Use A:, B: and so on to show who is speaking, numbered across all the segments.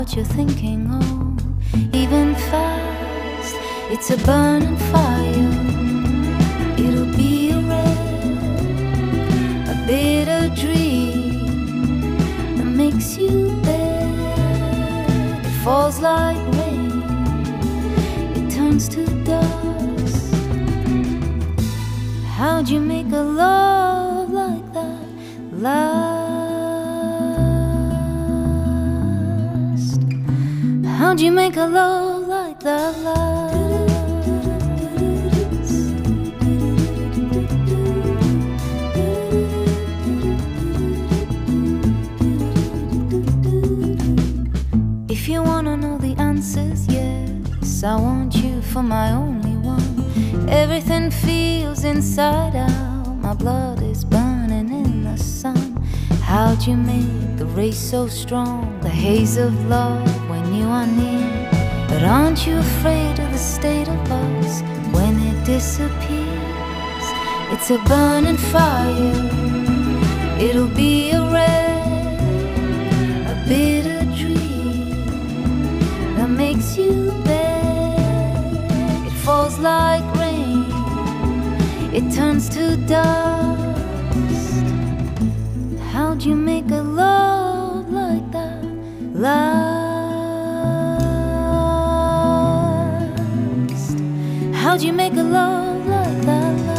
A: what you're thinking of, even fast. It's a burning fire. It'll be a red, a bitter dream that makes you bad. It falls like rain, it turns to dust. How'd you make a love like that last? How'd you make a love like that last? If you wanna know the answers, yes, I want you for my only one. Everything feels inside out, my blood is burning in the sun. How'd you make the race so strong, the haze of love when you are near? But aren't you afraid of the state of us when it disappears? It's a burning fire, it'll be a red, a bitter dream that makes you bad. It falls like rain, it turns to dust. How'd you make a love like that last? How'd you make a love like that last?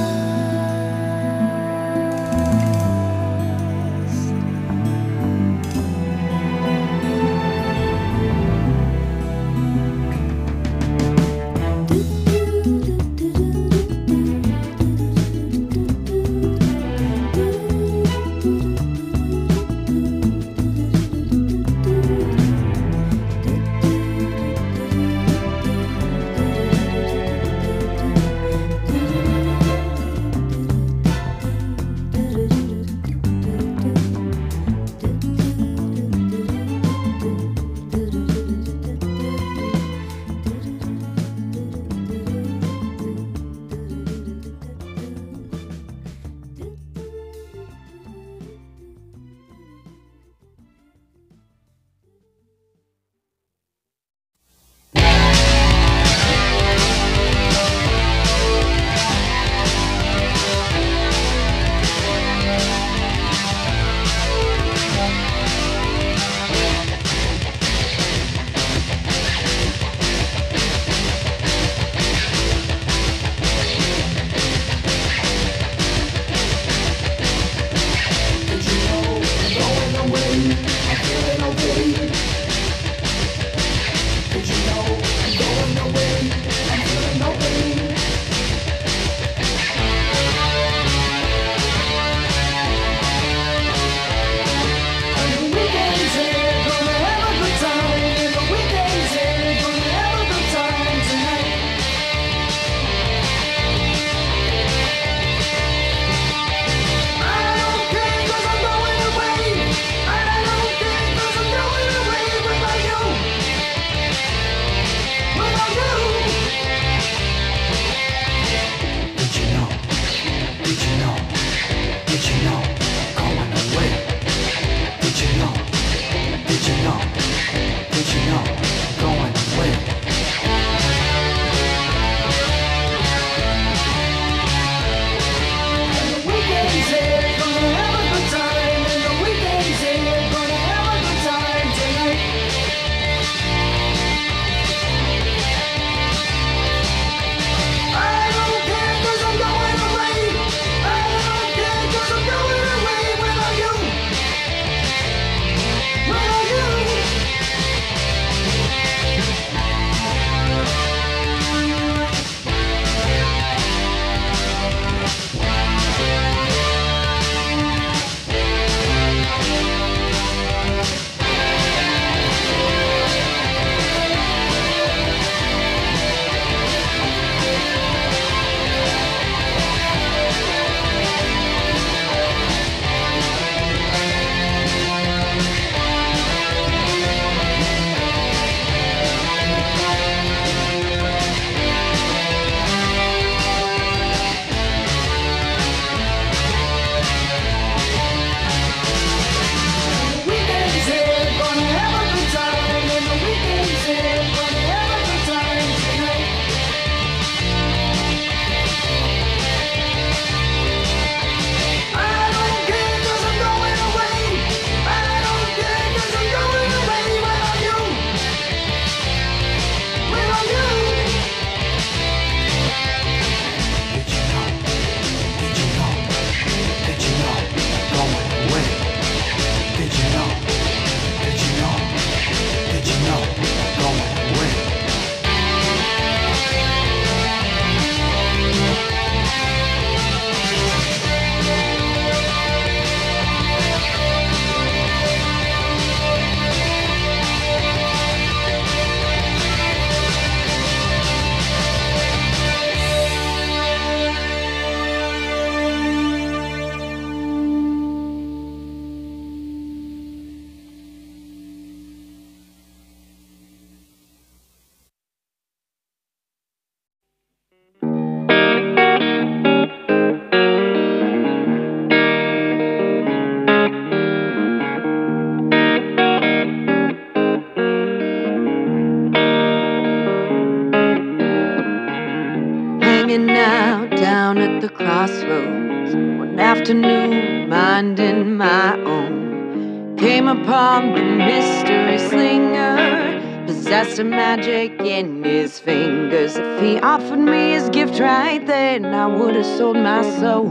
B: hanging out down at the crossroads one afternoon, minding my own. Came upon the mystery slinger, possessed a magic in his fingers. If he offered me his gift right then, I would have sold my soul.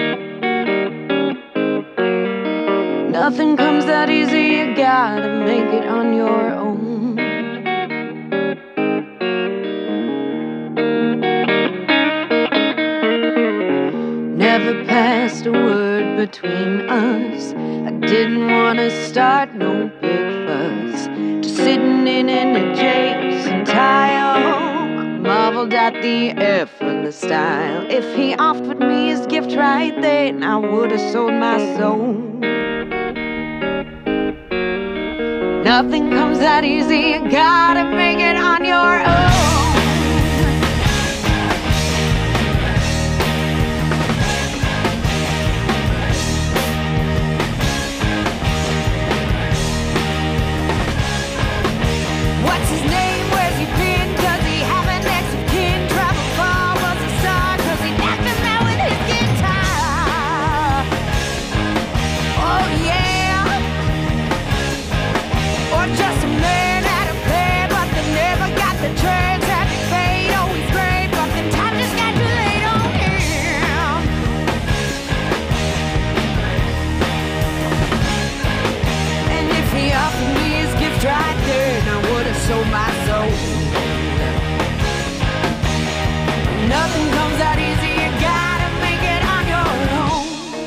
B: Nothing comes that easy, you gotta make it on your own. Never passed a word between us. I didn't wanna start no big fuss. Just sitting in an adjacent tile, marveled at the effortless style. If he offered me his gift right then, I would've sold my soul. Nothing comes that easy, you gotta make it on your own. Sold my soul. Nothing comes that easy, you gotta make it on your own.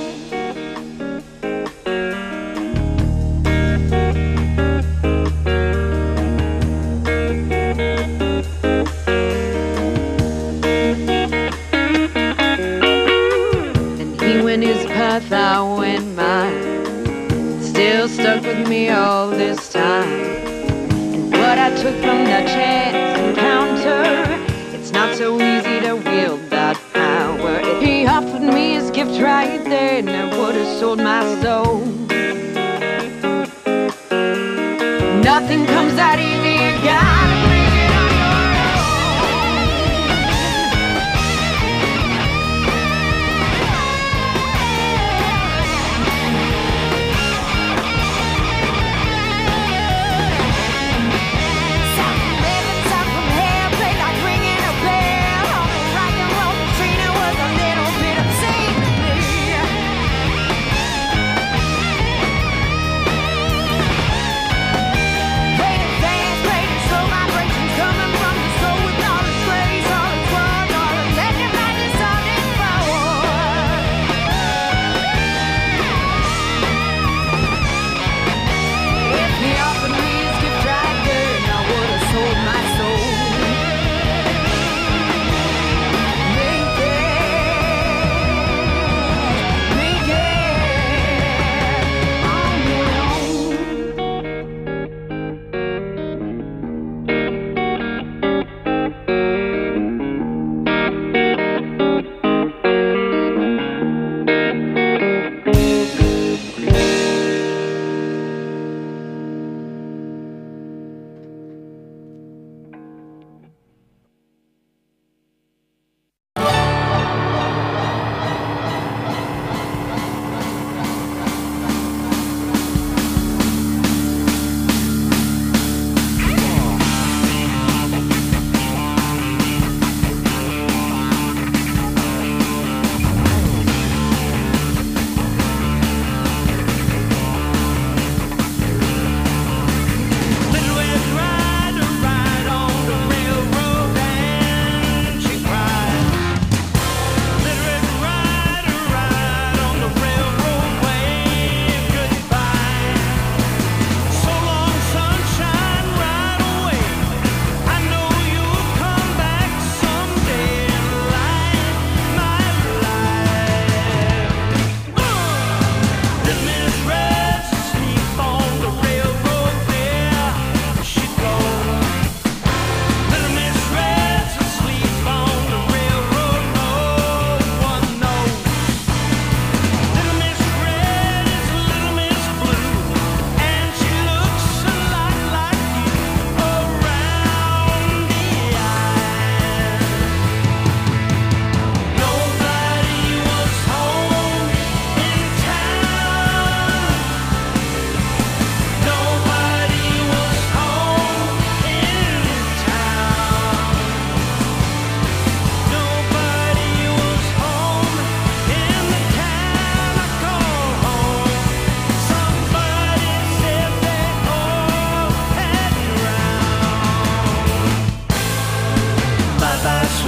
B: And he went his path, I went mine. Still stuck with me all this time. What I took from that chance encounter, it's not so easy to wield that power. If he offered me his gift right then, I would have sold my soul. Nothing comes that easy, you gotta make it on your slow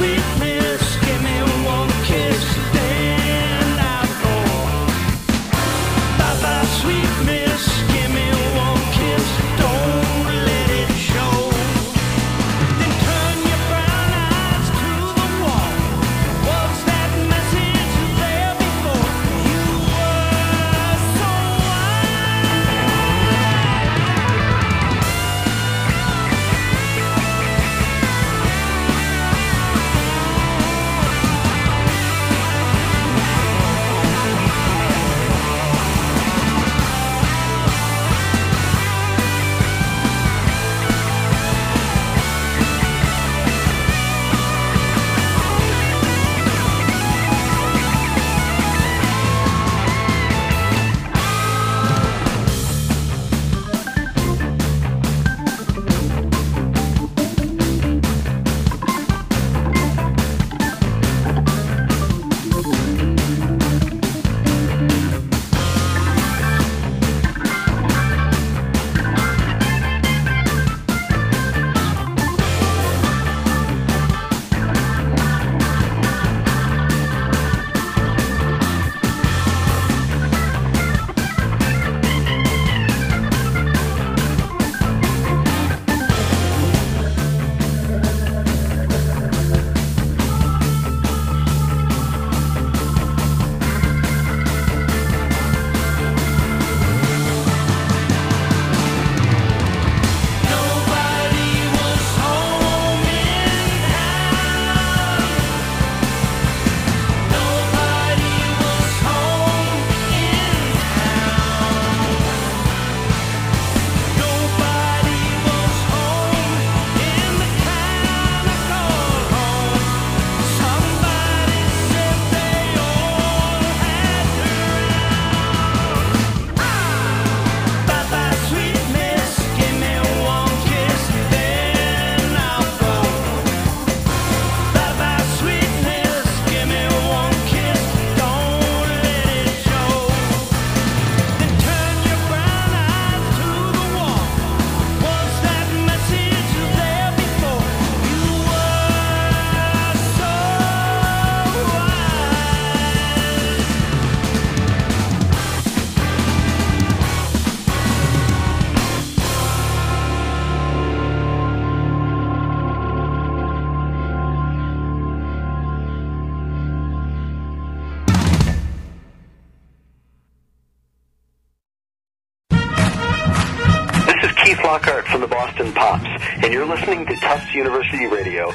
C: Keith Lockhart from the Boston Pops, and you're listening to Tufts University Radio,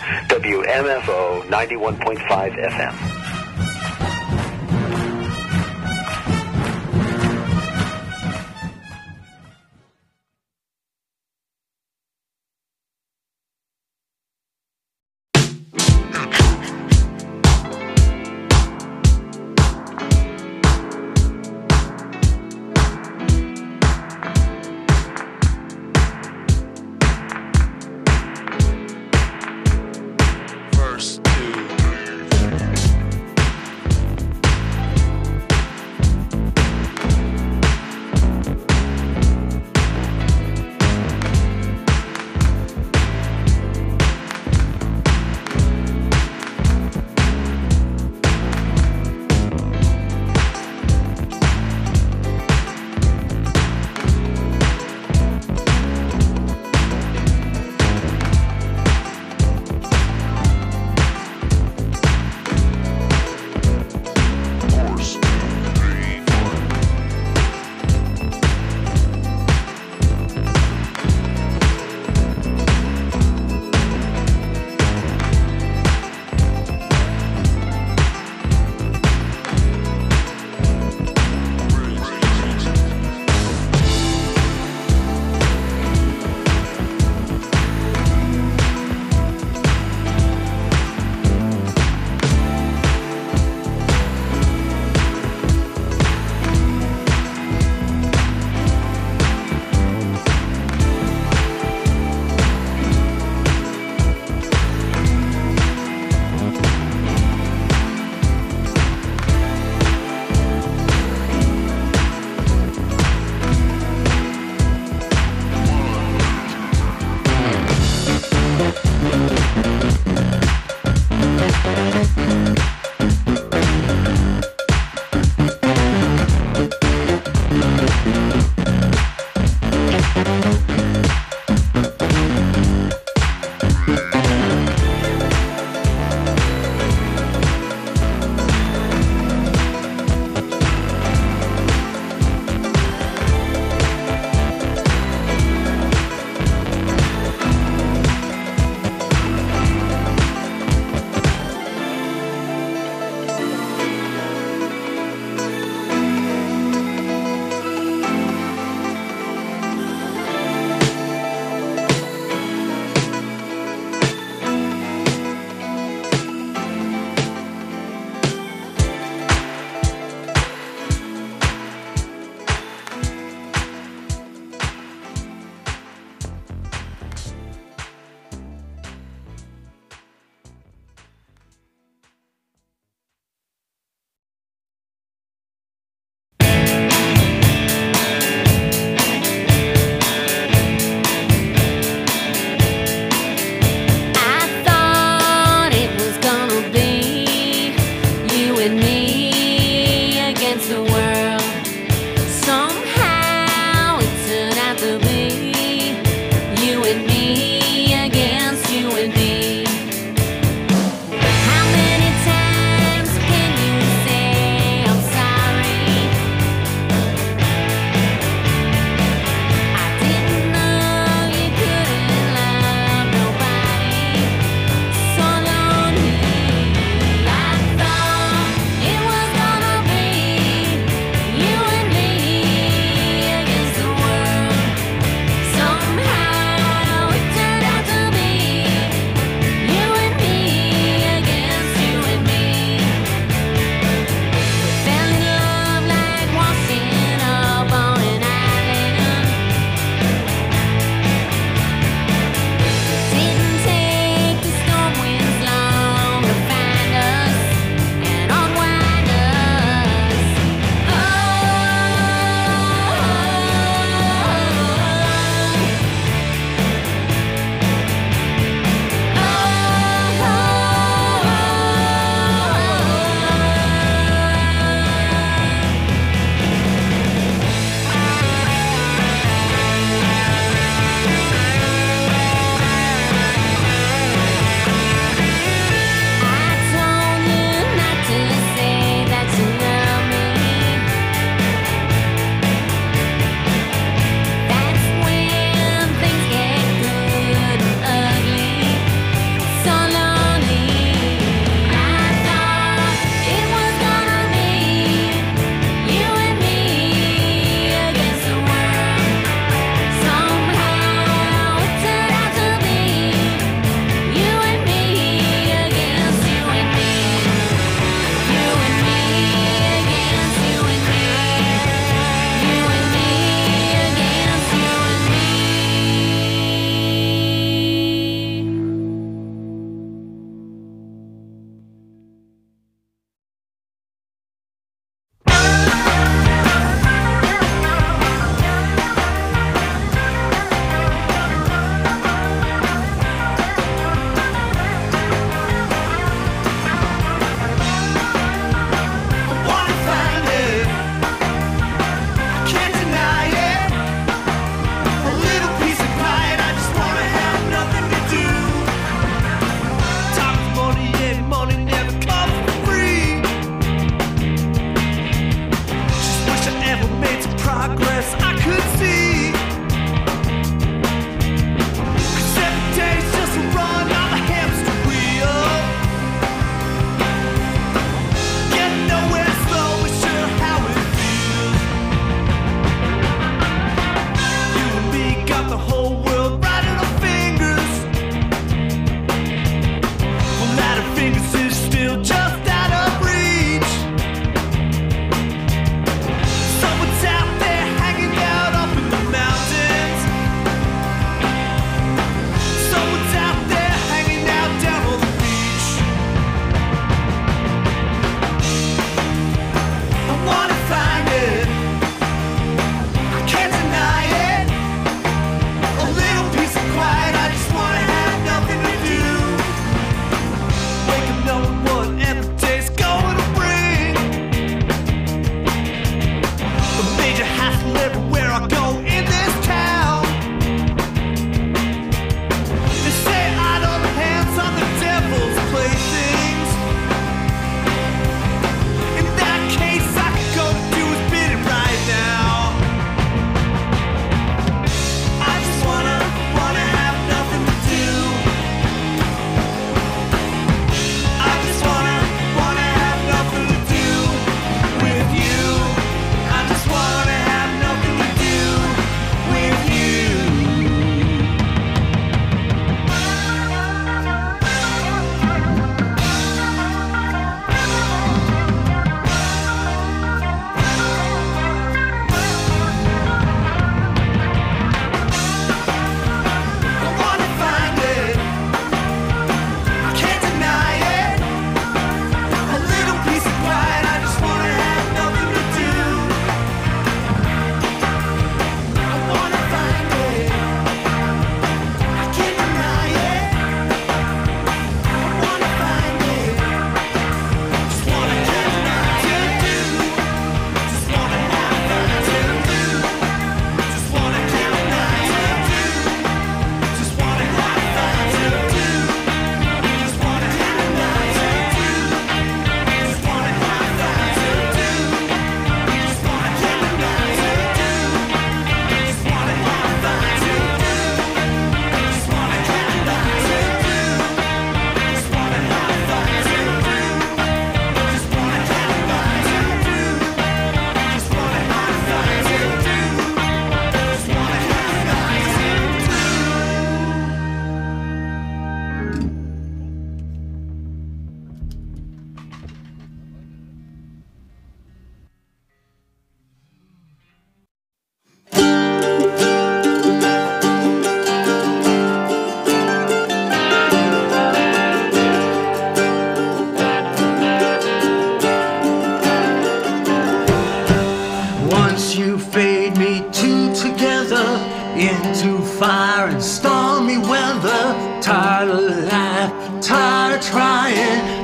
C: WMFO 91.5 FM.
D: Verse 2.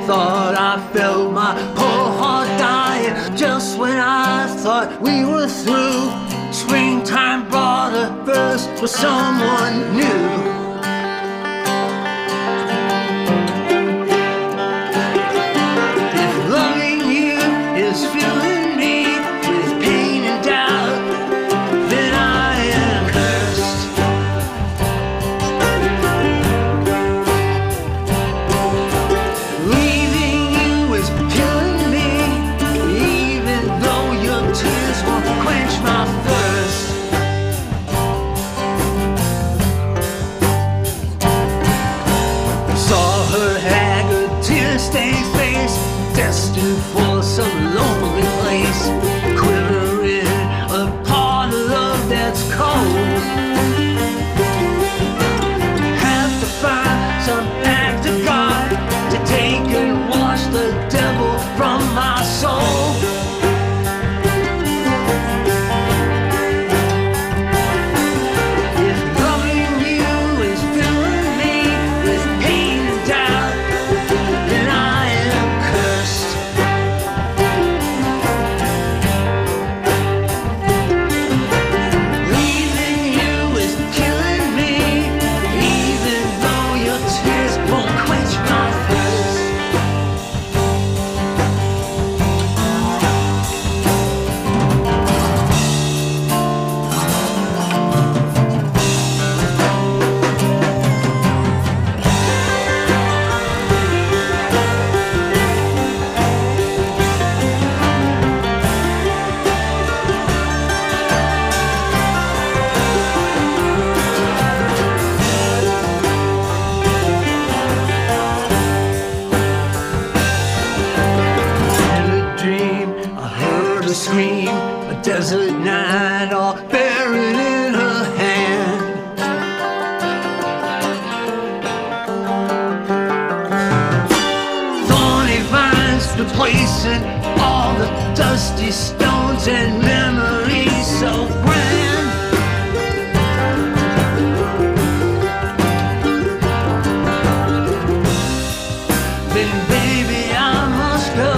D: thought I felt my poor heart dying. Just when I thought we were through, springtime brought a burst for someone new. Filling me with pain and doubt, then I am cursed. Leaving you is killing me, even though your tears won't quench my thirst. Saw her haggard, tear-stained face, destined for some lonely place, quivering a part of love that's cold. Have to find some act of God to take and wash the devil from my soul. If loving you is filling me with pain and doubt, then I am cursed. Scream, a desert night all buried in her hand. Thorny vines replacing all the dusty stones and memories so grand. Then baby I must go.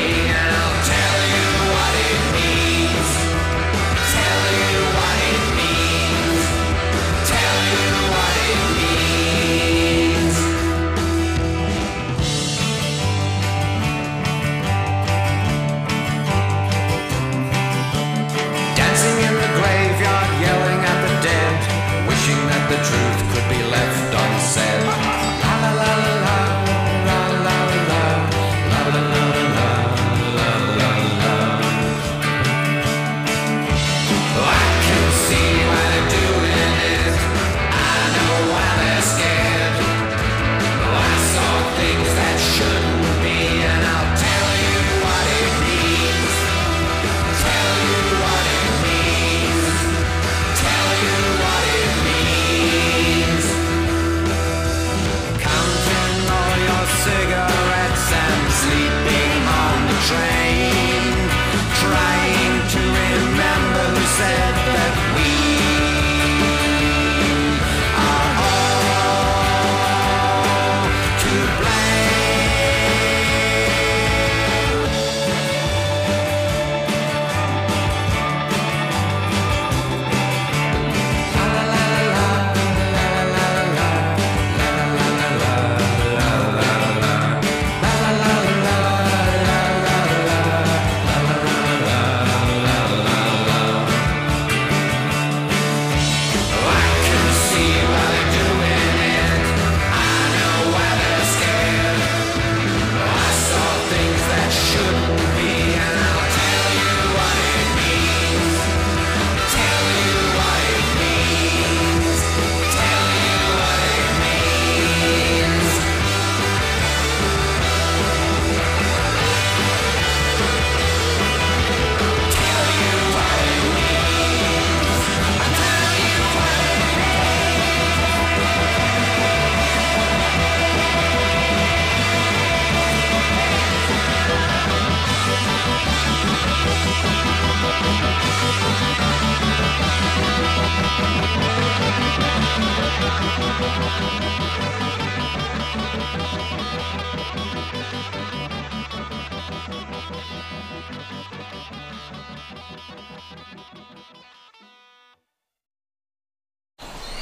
E: Tell you what it means.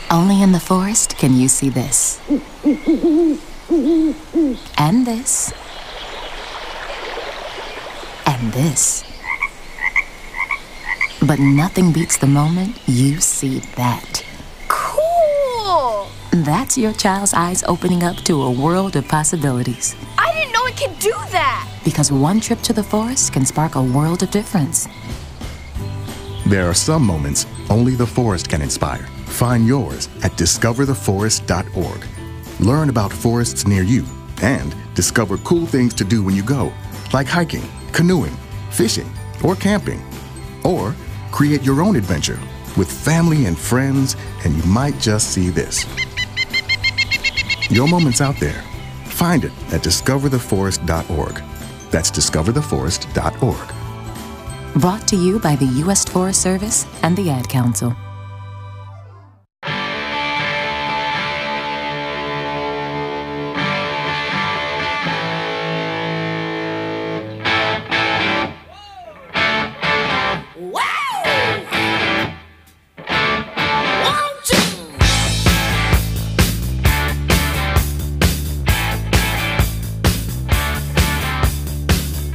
E: Only in the forest can you see this. And this. And this. But nothing beats the moment you see that.
F: Cool!
E: That's your child's eyes opening up to a world of possibilities.
F: I didn't know it could do that!
E: Because one trip to the forest can spark a world of difference.
G: There are some moments only the forest can inspire. Find yours at discovertheforest.org. Learn about forests near you and discover cool things to do when you go, like hiking, canoeing, fishing, or camping. Or create your own adventure with family and friends, and you might just see this. Your moment's out there. Find it at discovertheforest.org. That's discovertheforest.org.
E: Brought to you by the U.S. Forest Service and the Ad Council.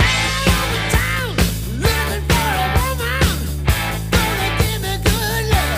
D: Looking for a woman, gonna give me good love.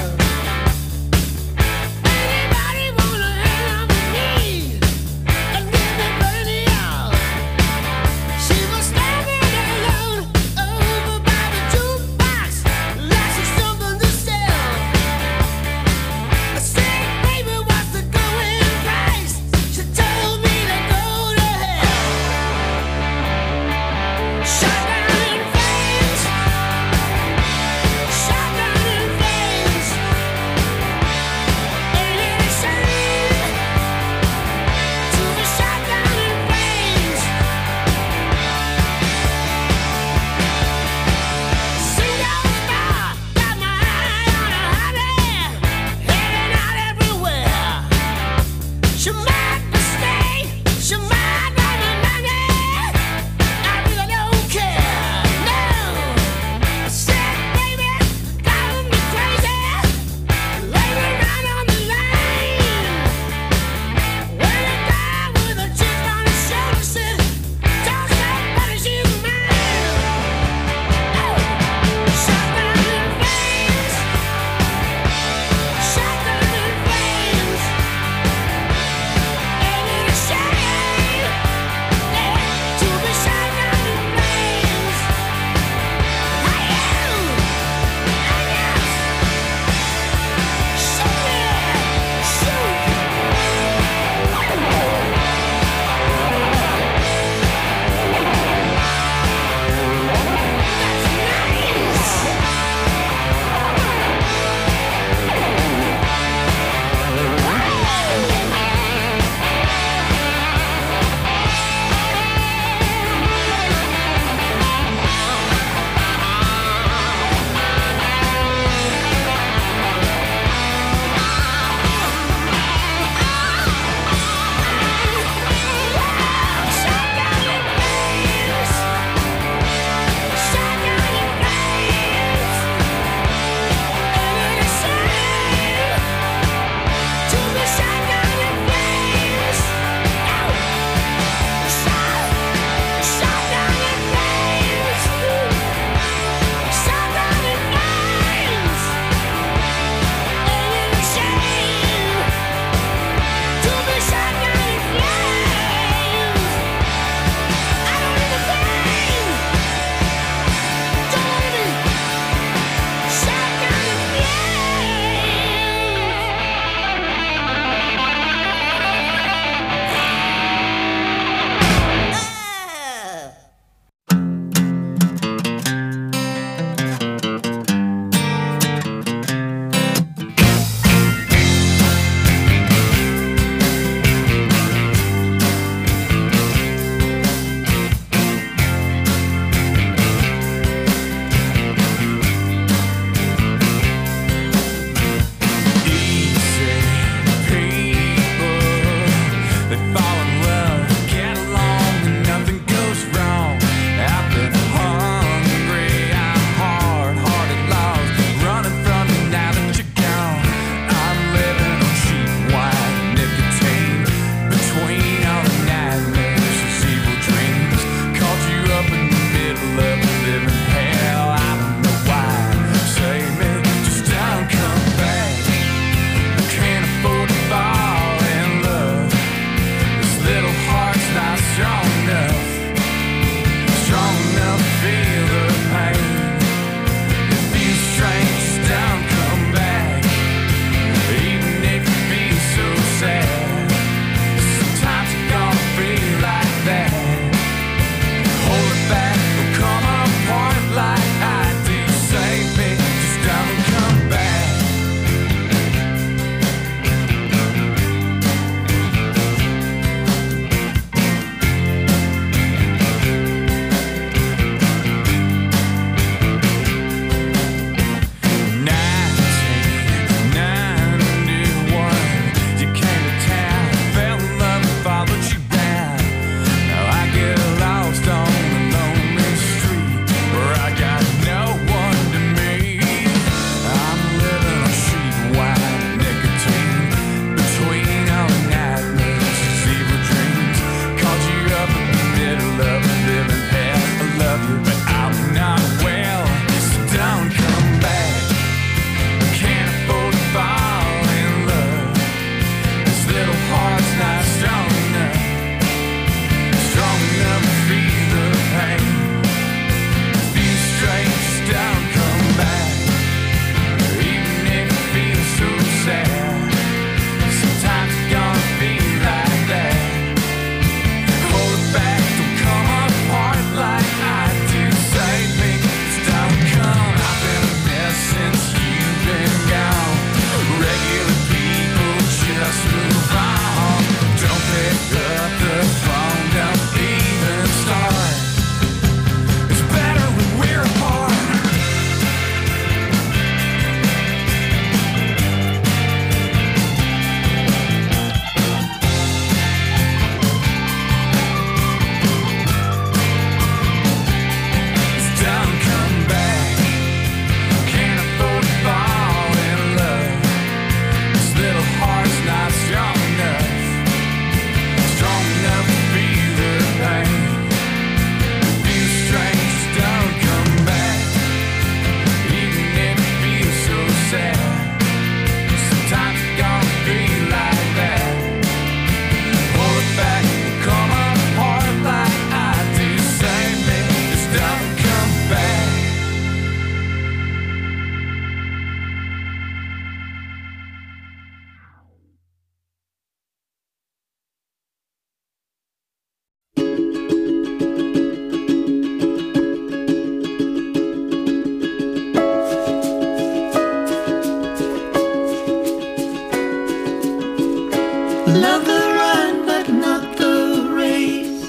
D: Love the run, but not the race.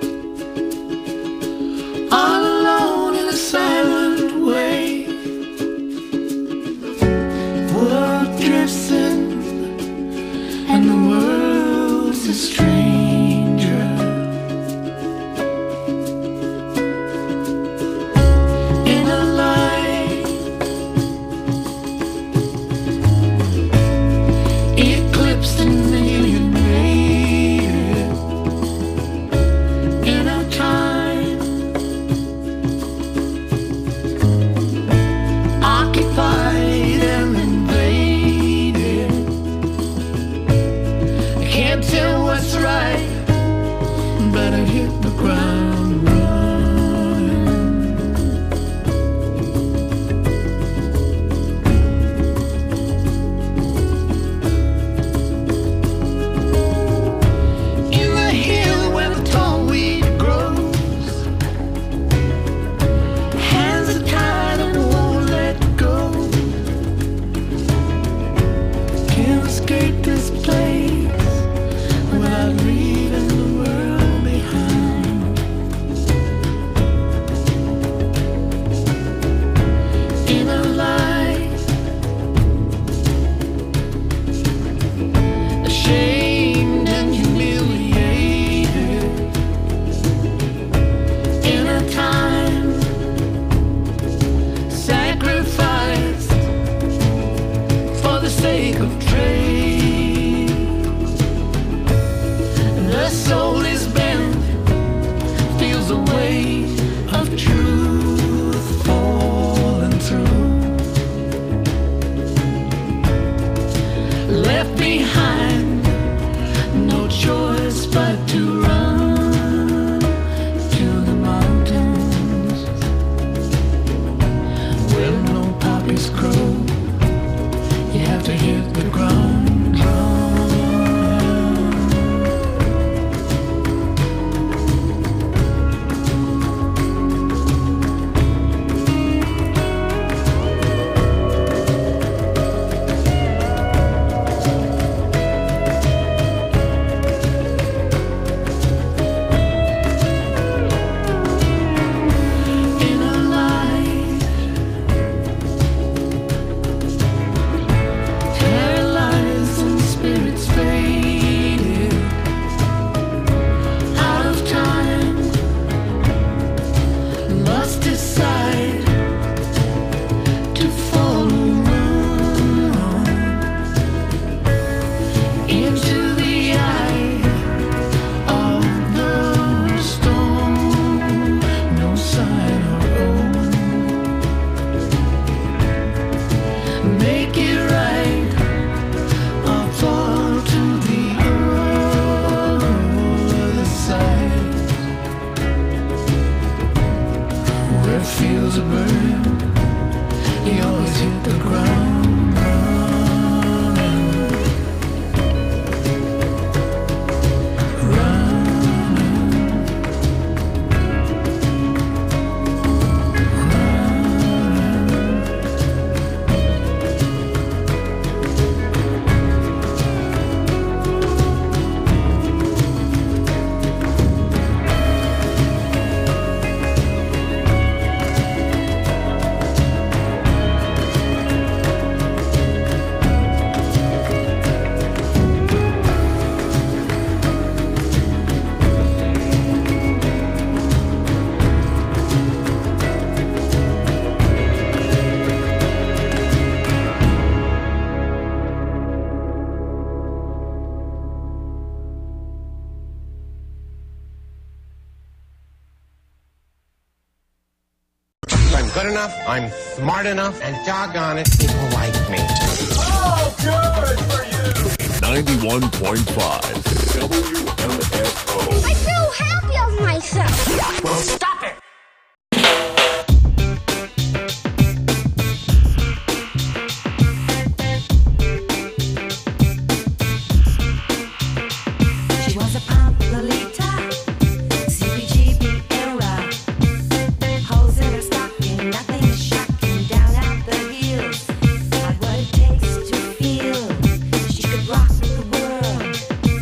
D: All alone in a silent way. World drifts in, and the world's a stranger. In a light, eclipsed and alienated. In our time, occupied and invaded. I can't tell what's right, better hit the ground running. In the hill where the tall weed grows, hands are tied and won't let go. Can't escape this place without leaving the world behind. In a light, ashamed and humiliated. In a time, sacrificed for the sake of trade. The soul is bent, feels the weight of truth falling through. Left behind, no choice but to run to the mountains where no poppies grow. You have to hit the ground running. In a light, paralyzed and spirits faded. Out of time, must decide to follow on into the eye of the storm. No sign of home. Make it right or fall to the other side. Where it feels a burden, you always hit the ground running.
H: I'm good enough, I'm smart enough, and doggone it, people like me.
I: Oh, good for you!
J: 91.5 WMFO.
F: I feel happy of myself.
I: Well, stop it!
K: She was a pampa Lolita, CBGB era. Holes in her stocking, nothing is shocking. Down out the heels, like what it takes to feel. She could rock the world.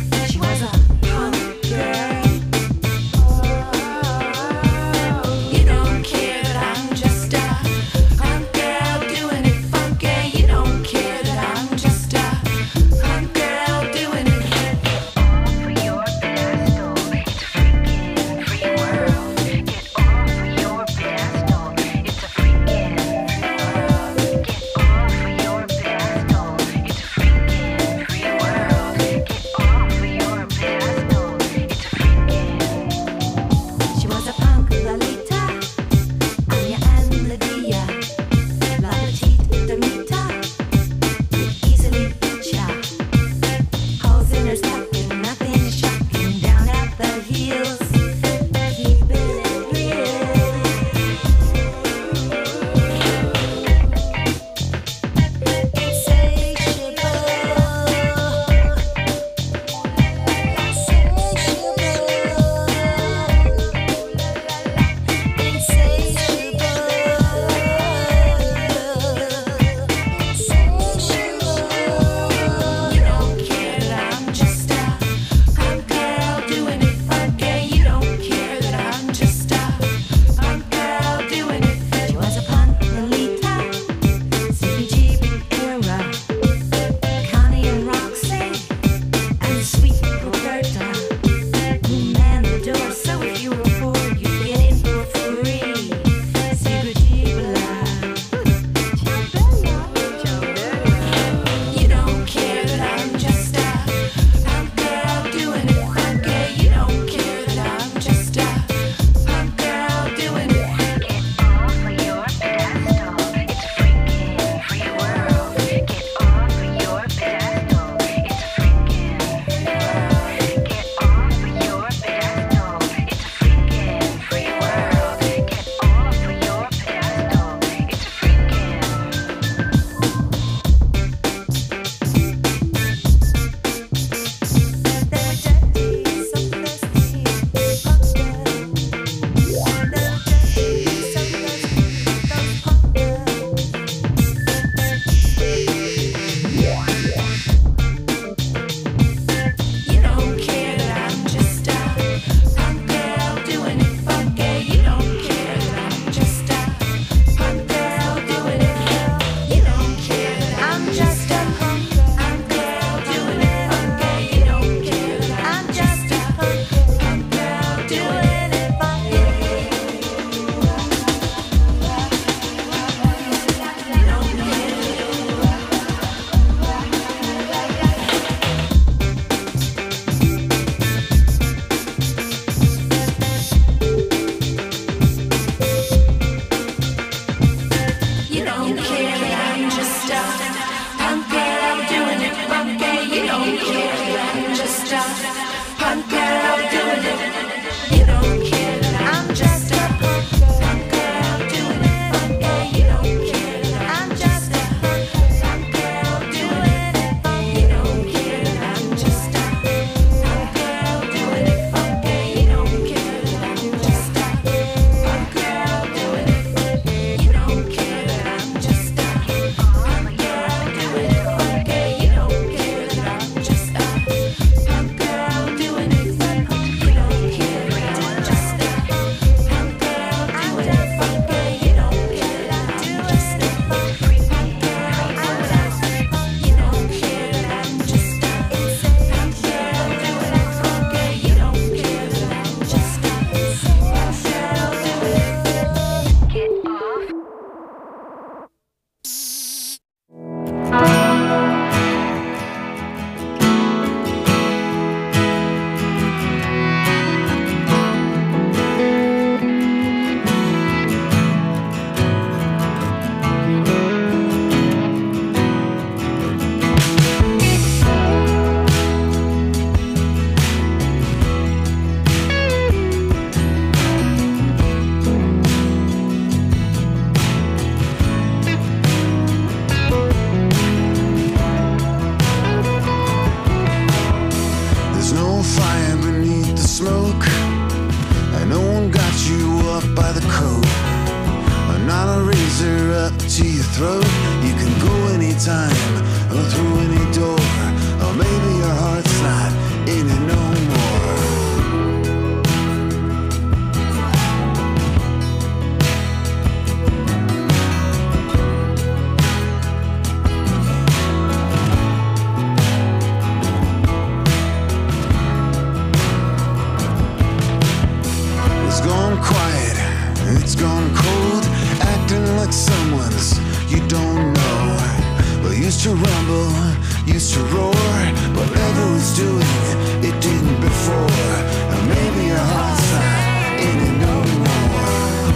L: to rumble, used to roar. Whatever was doing, it didn't before. Or maybe your heart's not in it no more.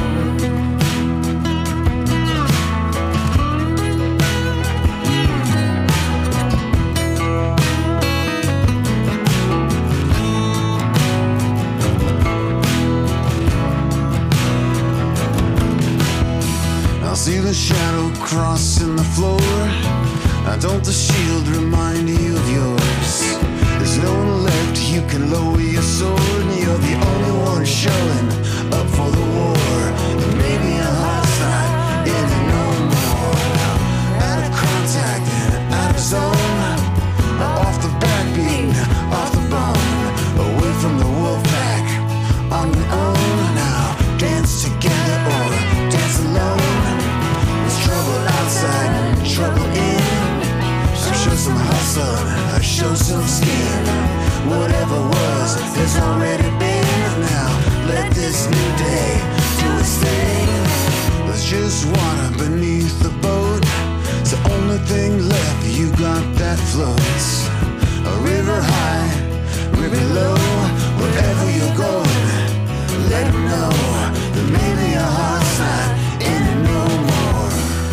L: I see the shadow crossing the floor. Don't the shield remind you of yours? There's no one left, you can lower your sword. And you're the only one showing up for the war. And maybe your heart's not in it no more. Out of contact and out of zone. Off the backbeat, off the bone. Away from the wolf pack, on your own. Now dance together or dance alone. There's trouble outside and trouble in. Show some hustle, show some skin. Whatever was, has already been. Now let this new day do its thing. There's just water beneath the boat. It's the only thing left, you got that floats. A river high, river low. Wherever you're going, let them know that maybe your heart's not in it no more.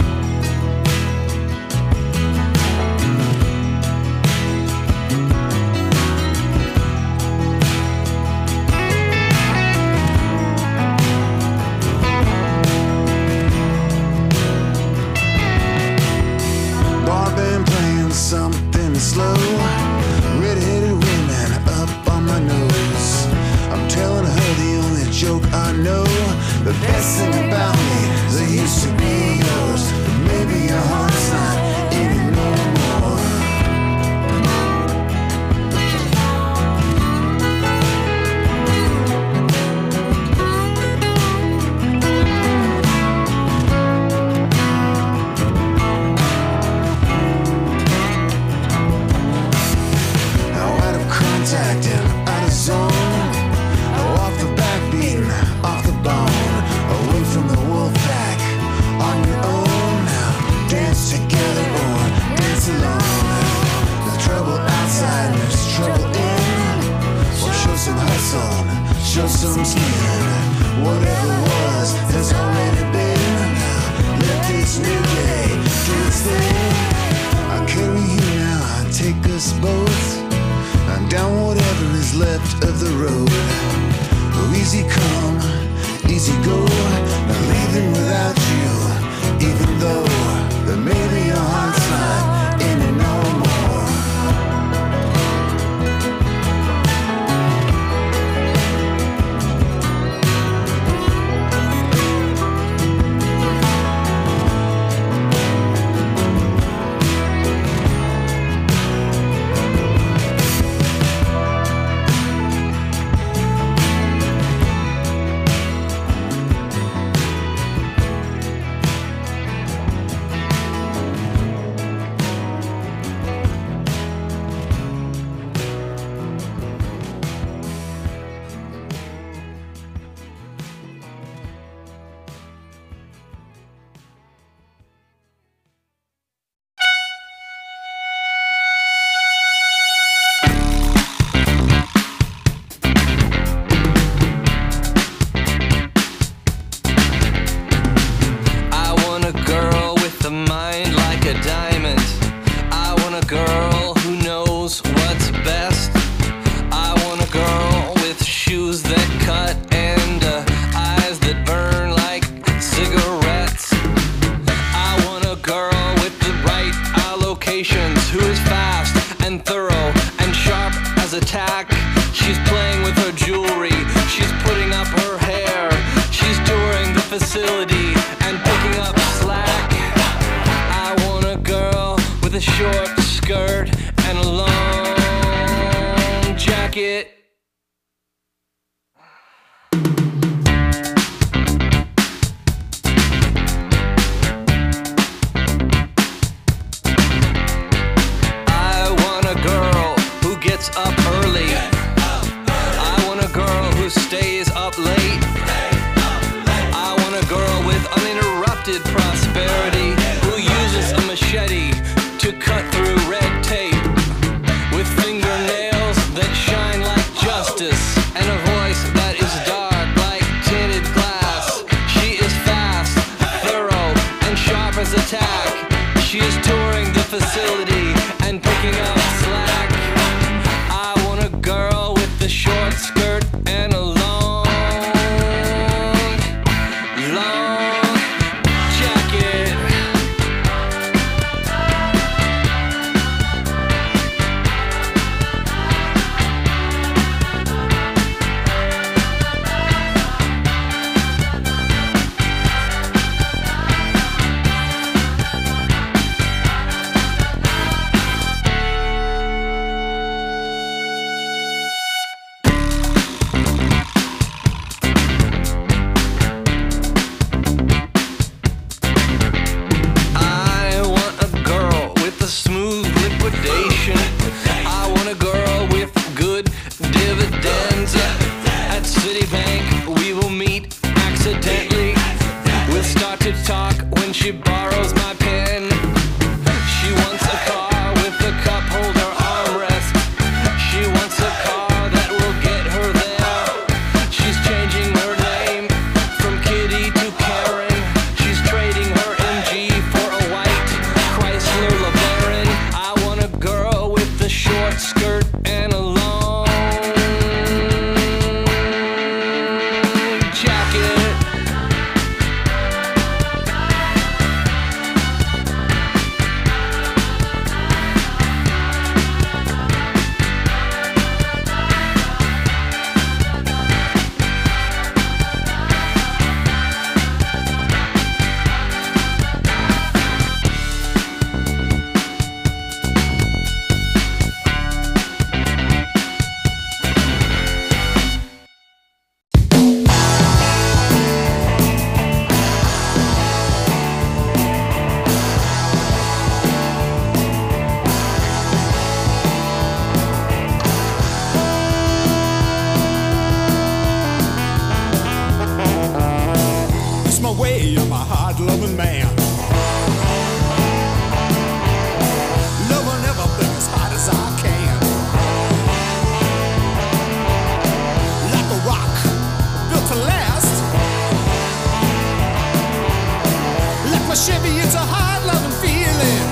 L: Something slow, red-headed women up on my nose. I'm telling her the only joke I know. The best thing about me is I used to be yours. But maybe your heart's not in it no more. Out of zone, off the backbeat, off the bone, away from the wolf pack, on your own. Now dance together or dance alone. There's trouble outside, there's trouble in. Well, show some hustle, show some skin. Whatever was has already been. Now let this new day do its thing. I'll carry you now, I'll take us both down whatever is left of the road. Oh, easy come, easy go. Not leaving without you, even though that maybe your heart's not in it no more.
M: Prosperity who uses a machete to cut liquidation. I want a girl with good dividends. At Citibank, we will meet accidentally. We'll start to talk when she borrows my pen. She wants a car with a cup holder armrest. She wants a car that will get her there. She's changing her name from Kitty to Karen. She's trading her MG for a white Chrysler LeBaron. I want a girl with a short skirt and a long jacket.
N: It's my way, I'm a hard-loving man. Loving everything as hard as I can. Like a rock built to last. Like my Chevy, it's a hard-loving feeling.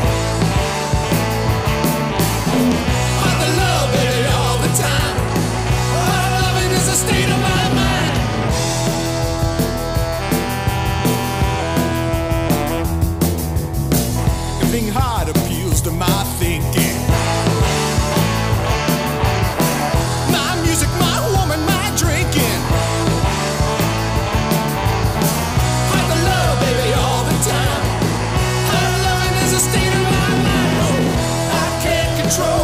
N: Hard to love, baby, all the time. Hard loving is a state of my mind. Everything hard appeals to my thinking. My music, my woman, my drinking. Hard to love, baby, all the time. Hard loving is a state of my mind. Oh, I can't control